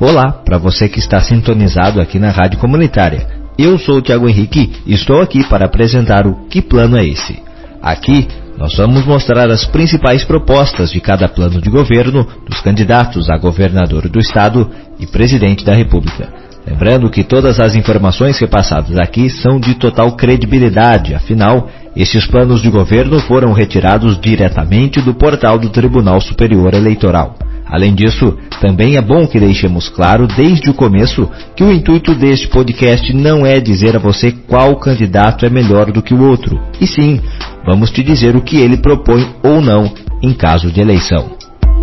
Olá, para você que está sintonizado aqui na Rádio Comunitária. Eu sou o Thiago Henrique e estou aqui para apresentar o Que Plano é Esse? Aqui nós vamos mostrar as principais propostas de cada plano de governo dos candidatos a governador do Estado e presidente da República. Lembrando que todas as informações repassadas aqui são de total credibilidade, afinal, estes planos de governo foram retirados diretamente do portal do Tribunal Superior Eleitoral. Além disso, também é bom que deixemos claro desde o começo que o intuito deste podcast não é dizer a você qual candidato é melhor do que o outro, e sim, vamos te dizer o que ele propõe ou não em caso de eleição.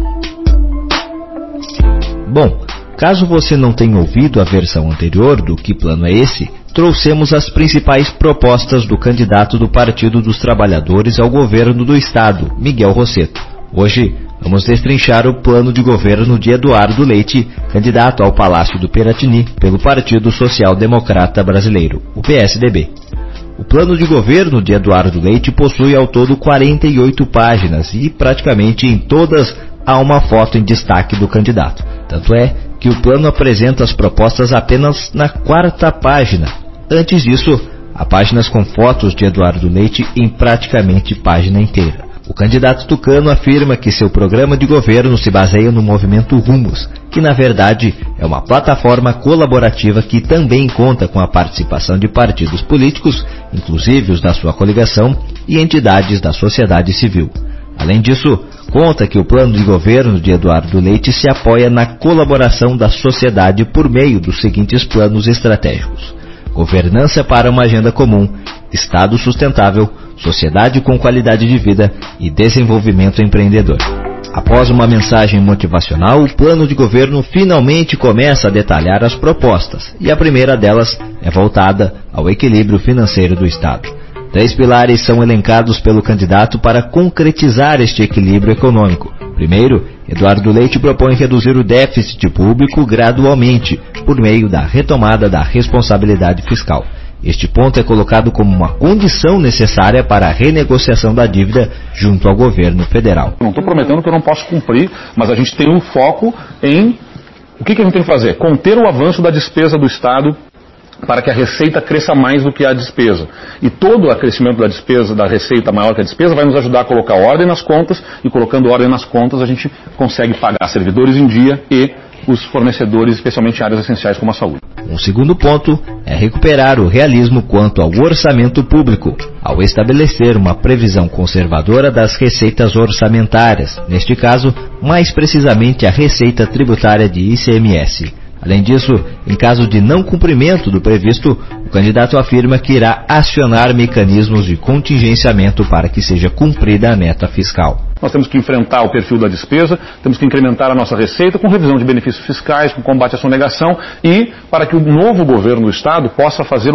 Bom, caso você não tenha ouvido a versão anterior do Que Plano é Esse, trouxemos as principais propostas do candidato do Partido dos Trabalhadores ao governo do Estado, Miguel Rosseto. Hoje, vamos destrinchar o plano de governo de Eduardo Leite, candidato ao Palácio do Piratini pelo Partido Social Democrata Brasileiro, o PSDB. O plano de governo de Eduardo Leite possui ao todo 48 páginas e praticamente em todas há uma foto em destaque do candidato. Tanto é que o plano apresenta as propostas apenas na 4ª página. Antes disso, há páginas com fotos de Eduardo Leite em praticamente página inteira. O candidato tucano afirma que seu programa de governo se baseia no movimento Rumos, que na verdade é uma plataforma colaborativa que também conta com a participação de partidos políticos, inclusive os da sua coligação, e entidades da sociedade civil. Além disso, conta que o plano de governo de Eduardo Leite se apoia na colaboração da sociedade por meio dos seguintes planos estratégicos: governança para uma agenda comum, Estado sustentável, sociedade com qualidade de vida e desenvolvimento empreendedor. Após uma mensagem motivacional, o plano de governo finalmente começa a detalhar as propostas, e a primeira delas é voltada ao equilíbrio financeiro do Estado. 3 pilares são elencados pelo candidato para concretizar este equilíbrio econômico. Primeiro, Eduardo Leite propõe reduzir o déficit público gradualmente, por meio da retomada da responsabilidade fiscal. Este ponto é colocado como uma condição necessária para a renegociação da dívida junto ao governo federal. Não estou prometendo que eu não posso cumprir, mas a gente tem um foco em o que a gente tem que fazer? Conter o avanço da despesa do Estado para que a receita cresça mais do que a despesa. E todo o crescimento da despesa, da receita maior que a despesa, vai nos ajudar a colocar ordem nas contas, e colocando ordem nas contas a gente consegue pagar servidores em dia e os fornecedores, especialmente em áreas essenciais como a saúde. Um segundo ponto é recuperar o realismo quanto ao orçamento público, ao estabelecer uma previsão conservadora das receitas orçamentárias, neste caso, mais precisamente a receita tributária de ICMS. Além disso, em caso de não cumprimento do previsto, o candidato afirma que irá acionar mecanismos de contingenciamento para que seja cumprida a meta fiscal. Nós temos que enfrentar o perfil da despesa, temos que incrementar a nossa receita com revisão de benefícios fiscais, com combate à sonegação e para que o novo governo do Estado possa fazer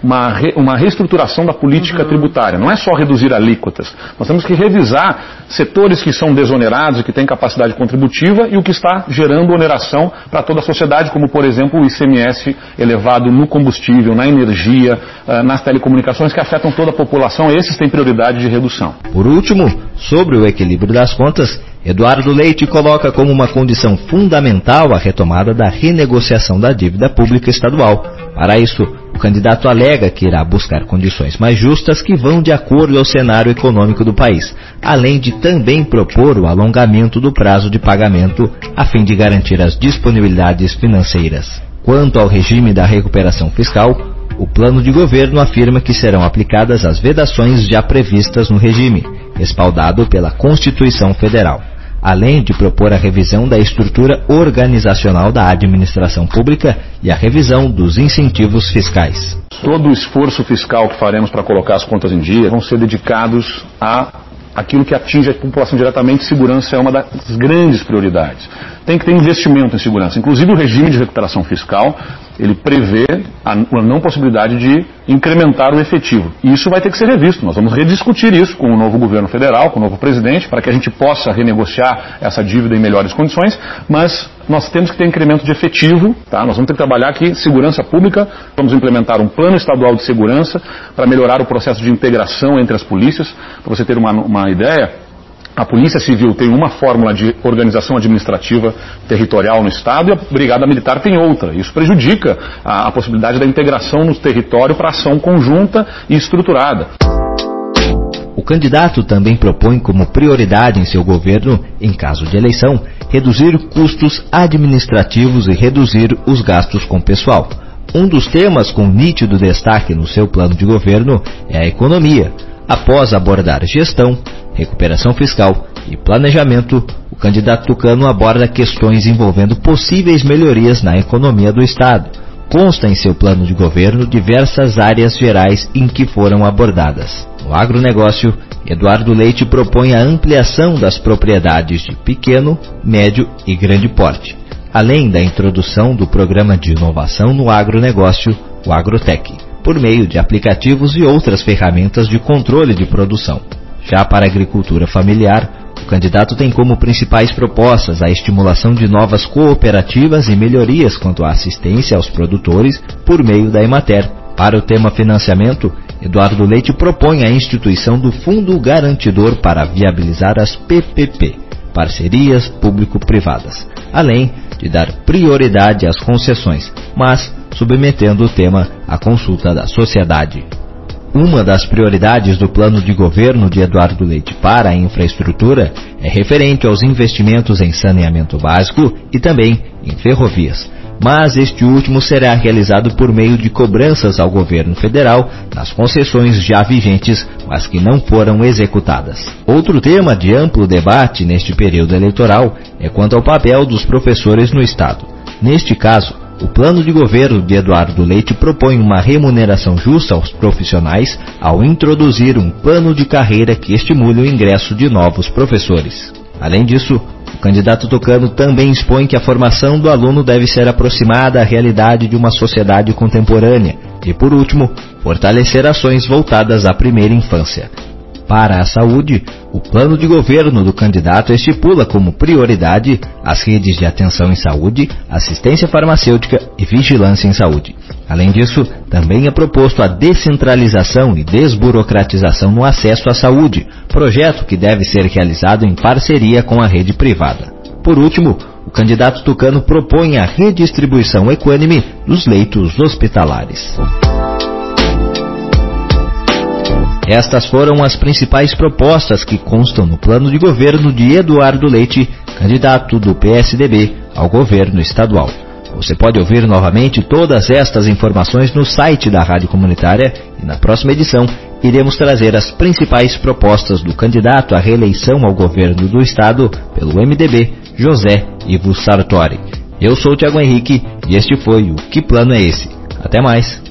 uma reestruturação da política tributária. Não é só reduzir alíquotas. Nós temos que revisar setores que são desonerados e que têm capacidade contributiva e o que está gerando oneração para toda a sociedade, como por exemplo o ICMS elevado no combustível, na energia, nas telecomunicações que afetam toda a população. Esses têm prioridade de redução. Por último, sobre o equilíbrio das contas, Eduardo Leite coloca como uma condição fundamental a retomada da renegociação da dívida pública estadual. Para isso, o candidato alega que irá buscar condições mais justas que vão de acordo ao cenário econômico do país, além de também propor o alongamento do prazo de pagamento a fim de garantir as disponibilidades financeiras. Quanto ao regime da recuperação fiscal, o plano de governo afirma que serão aplicadas as vedações já previstas no regime, respaldado pela Constituição Federal, além de propor a revisão da estrutura organizacional da administração pública e a revisão dos incentivos fiscais. Todo o esforço fiscal que faremos para colocar as contas em dia vão ser dedicados a aquilo que atinge a população diretamente. Segurança é uma das grandes prioridades. Tem que ter investimento em segurança. Inclusive o regime de recuperação fiscal, ele prevê a não possibilidade de incrementar o efetivo. E isso vai ter que ser revisto. Nós vamos rediscutir isso com o novo governo federal, com o novo presidente, para que a gente possa renegociar essa dívida em melhores condições, mas nós temos que ter incremento de efetivo, tá? Nós vamos ter que trabalhar aqui segurança pública, vamos implementar um plano estadual de segurança para melhorar o processo de integração entre as polícias. Para você ter uma ideia, A Polícia Civil tem uma fórmula de organização administrativa territorial no Estado e a Brigada Militar tem outra. Isso prejudica a possibilidade da integração no território para ação conjunta e estruturada. O candidato também propõe como prioridade em seu governo, em caso de eleição, reduzir custos administrativos e reduzir os gastos com pessoal. Um dos temas com nítido destaque no seu plano de governo é a economia. Após abordar gestão, recuperação fiscal e planejamento, o candidato tucano aborda questões envolvendo possíveis melhorias na economia do Estado. Consta em seu plano de governo diversas áreas gerais em que foram abordadas. No agronegócio, Eduardo Leite propõe a ampliação das propriedades de pequeno, médio e grande porte, além da introdução do programa de inovação no agronegócio, o Agrotec, por meio de aplicativos e outras ferramentas de controle de produção. Já para a agricultura familiar, o candidato tem como principais propostas a estimulação de novas cooperativas e melhorias quanto à assistência aos produtores por meio da Emater. Para o tema financiamento, Eduardo Leite propõe a instituição do Fundo Garantidor para viabilizar as PPP, parcerias público-privadas, além de dar prioridade às concessões, mas submetendo o tema à consulta da sociedade. Uma das prioridades do plano de governo de Eduardo Leite para a infraestrutura é referente aos investimentos em saneamento básico e também em ferrovias, mas este último será realizado por meio de cobranças ao governo federal nas concessões já vigentes, mas que não foram executadas. Outro tema de amplo debate neste período eleitoral é quanto ao papel dos professores no Estado. Neste caso, o plano de governo de Eduardo Leite propõe uma remuneração justa aos profissionais ao introduzir um plano de carreira que estimule o ingresso de novos professores. Além disso, o candidato tucano também expõe que a formação do aluno deve ser aproximada à realidade de uma sociedade contemporânea e, por último, fortalecer ações voltadas à primeira infância. Para a saúde, o plano de governo do candidato estipula como prioridade as redes de atenção em saúde, assistência farmacêutica e vigilância em saúde. Além disso, também é proposto a descentralização e desburocratização no acesso à saúde, projeto que deve ser realizado em parceria com a rede privada. Por último, o candidato tucano propõe a redistribuição equânime dos leitos hospitalares. Estas foram as principais propostas que constam no plano de governo de Eduardo Leite, candidato do PSDB ao governo estadual. Você pode ouvir novamente todas estas informações no site da Rádio Comunitária e na próxima edição iremos trazer as principais propostas do candidato à reeleição ao governo do estado pelo MDB, José Ivo Sartori. Eu sou o Thiago Henrique e este foi o Que Plano é Esse? Até mais!